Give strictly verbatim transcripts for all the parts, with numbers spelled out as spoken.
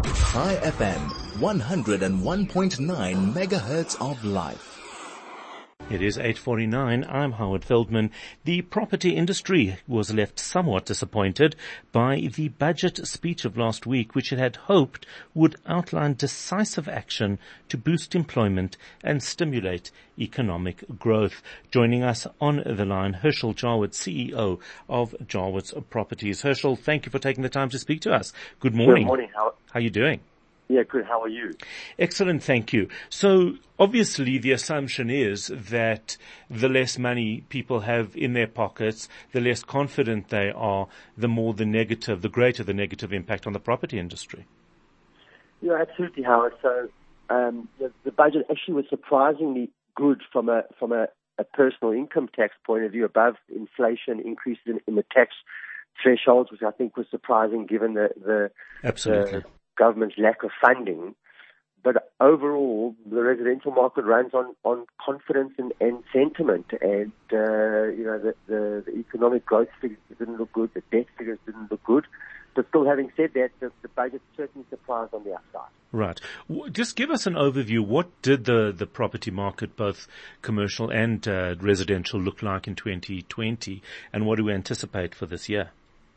High F M, one oh one point nine megahertz of life. It is eight forty-nine. I'm Howard Feldman. The property industry was left somewhat disappointed by the budget speech of last week, which it had hoped would outline decisive action to boost employment and stimulate economic growth. Joining us on the line, Herschel Jarwitz, C E O of Jarwitz Properties. Herschel, thank you for taking the time to speak to us. Good morning. Good morning, Howard. How are you doing? Yeah, good. How are you? Excellent, thank you. So obviously the assumption is that the less money people have in their pockets, the less confident they are, the more the negative, the greater the negative impact on the property industry. Yeah, absolutely, Howard. So um, the, the budget actually was surprisingly good from a from a, a personal income tax point of view, above inflation increases in, in the tax thresholds, which I think was surprising given the the, Absolutely. the government's lack of funding. But overall, the residential market runs on, on confidence and, and sentiment. And, uh, you know, the, the, the economic growth figures didn't look good, the debt figures didn't look good. But still, having said that, the, the budget certainly surprised on the upside. Right. Just give us an overview. What did the, the property market, both commercial and uh, residential, look like in twenty twenty? And what do we anticipate for this year?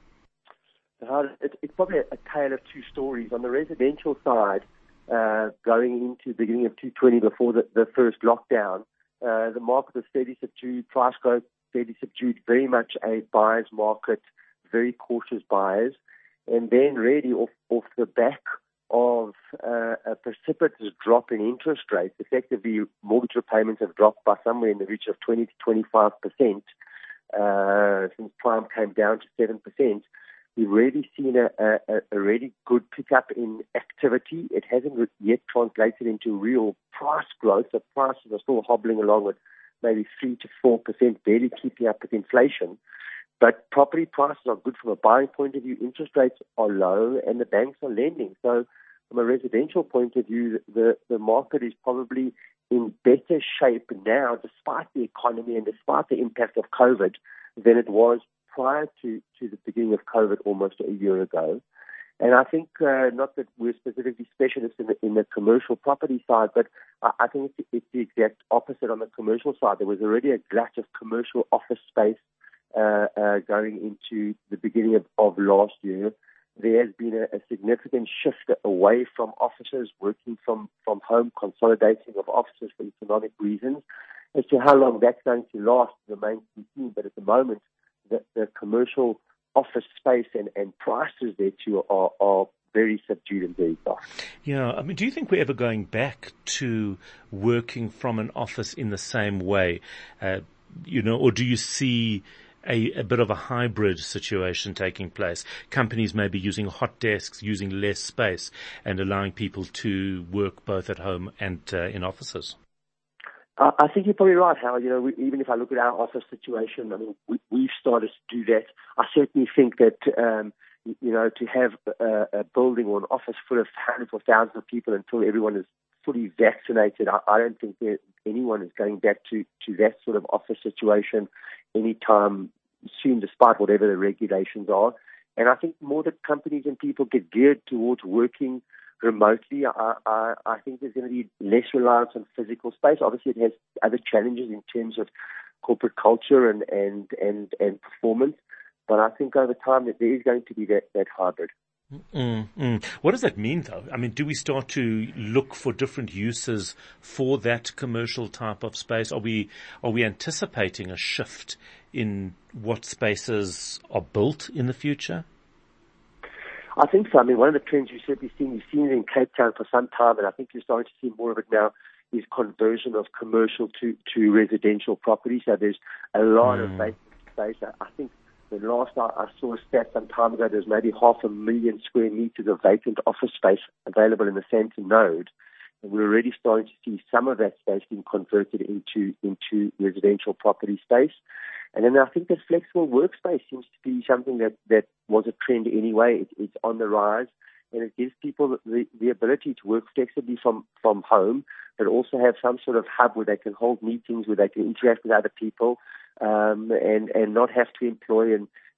It's probably a tale of two stories. On the residential side, uh, going into the beginning of twenty twenty, before the, the first lockdown, uh, the market was fairly subdued, price growth fairly subdued, very much a buyer's market, very cautious buyers. And then really off, off the back of uh, a precipitous drop in interest rates, effectively mortgage repayments have dropped by somewhere in the region of twenty to twenty-five percent uh, since prime came down to seven percent. We've really seen a, a, a really good pickup in activity. It hasn't yet translated into real price growth. The prices are still hobbling along at maybe three to four percent, barely keeping up with inflation. But property prices are good from a buying point of view. Interest rates are low, and the banks are lending. So, from a residential point of view, the, the market is probably in better shape now, despite the economy and despite the impact of COVID, than it was prior to, to the beginning of COVID almost a year ago. And I think, uh, not that we're specifically specialists in the, in the commercial property side, but I, I think it's, it's the exact opposite on the commercial side. There was already a glut of commercial office space uh, uh, going into the beginning of, of last year. There has been a, a significant shift away from offices, working from, from home, consolidating of offices for economic reasons. As to how long that's going to last remains to be seen, but at the moment, The, the commercial office space and, and prices there too are, are very subdued and very soft. Yeah, I mean, do you think we're ever going back to working from an office in the same way, uh, you know, or do you see a, a bit of a hybrid situation taking place? Companies may be using hot desks, using less space, and allowing people to work both at home and uh, in offices. I think you're probably right, Hal. You know, we, even if I look at our office situation, I mean, we, we've started to do that. I certainly think that, um, you know, to have a, a building or an office full of hundreds or thousands of people until everyone is fully vaccinated, I, I don't think that anyone is going back to, to that sort of office situation anytime soon, despite whatever the regulations are. And I think more that companies and people get geared towards working remotely, I, I, I think there's going to be less reliance on physical space. Obviously, it has other challenges in terms of corporate culture and, and, and, and performance. But I think over time that there is going to be that, that hybrid. Mm, mm. What does that mean, though? I mean, do we start to look for different uses for that commercial type of space? Are we are we anticipating a shift in what spaces are built in the future? I think so. I mean, one of the trends you've certainly seen, you've seen it in Cape Town for some time, and I think you're starting to see more of it now, is conversion of commercial to, to residential property. So there's a lot mm. of vacant space. I think the last I, I saw a stat some time ago, there's maybe half a million square meters of vacant office space available in the Sandton node. And we're already starting to see some of that space being converted into, into residential property space. And then I think that flexible workspace seems to be something that, that was a trend anyway. It, it's on the rise, and it gives people the, the ability to work flexibly from, from home, but also have some sort of hub where they can hold meetings, where they can interact with other people, um, and, and not have to employ and,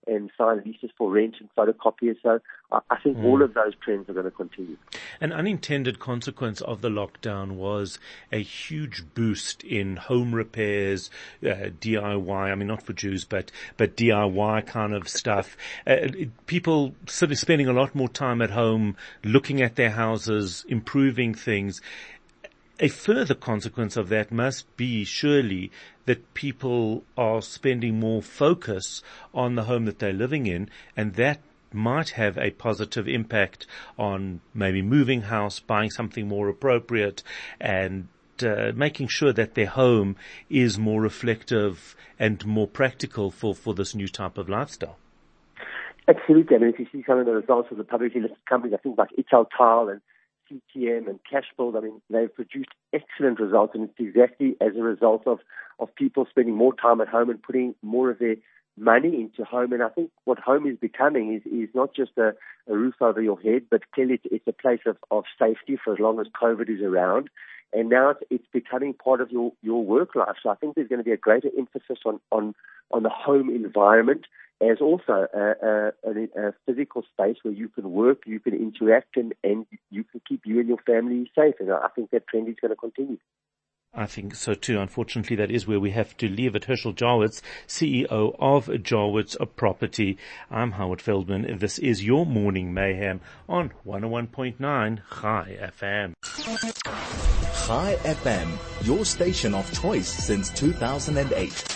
and sign leases for rent and photocopiers. So I, I think mm. all of those trends are going to continue. An unintended consequence of the lockdown was a huge boost in home repairs, uh, D I Y. I mean, not for Jews, but but D I Y kind of stuff. Uh, people sort of spending a lot more time at home, looking at their houses, improving things. A further consequence of that must be surely that people are spending more focus on the home that they're living in, and that might have a positive impact on maybe moving house, buying something more appropriate, and uh, making sure that their home is more reflective and more practical for, for this new type of lifestyle. Absolutely. I mean, if you see some of the results of the publicly listed companies, I think like Italtile and C T M and Cashbuild, I mean, they've produced excellent results, and it's exactly as a result of, of people spending more time at home and putting more of their money into home. And I think what home is becoming is, is not just a, a roof over your head, but clearly it's, it's a place of, of safety for as long as COVID is around. And now it's, it's becoming part of your, your work life. So I think there's going to be a greater emphasis on, on, on the home environment as also a, a, a, a physical space where you can work, you can interact, and, and you can keep you and your family safe. And I think that trend is going to continue. I think so too. Unfortunately, that is where we have to leave it. Herschel Jawitz, C E O of Jawitz Property. I'm Howard Feldman. This is your Morning Mayhem on one oh one point nine Chai F M. Chai F M, your station of choice since two thousand eight.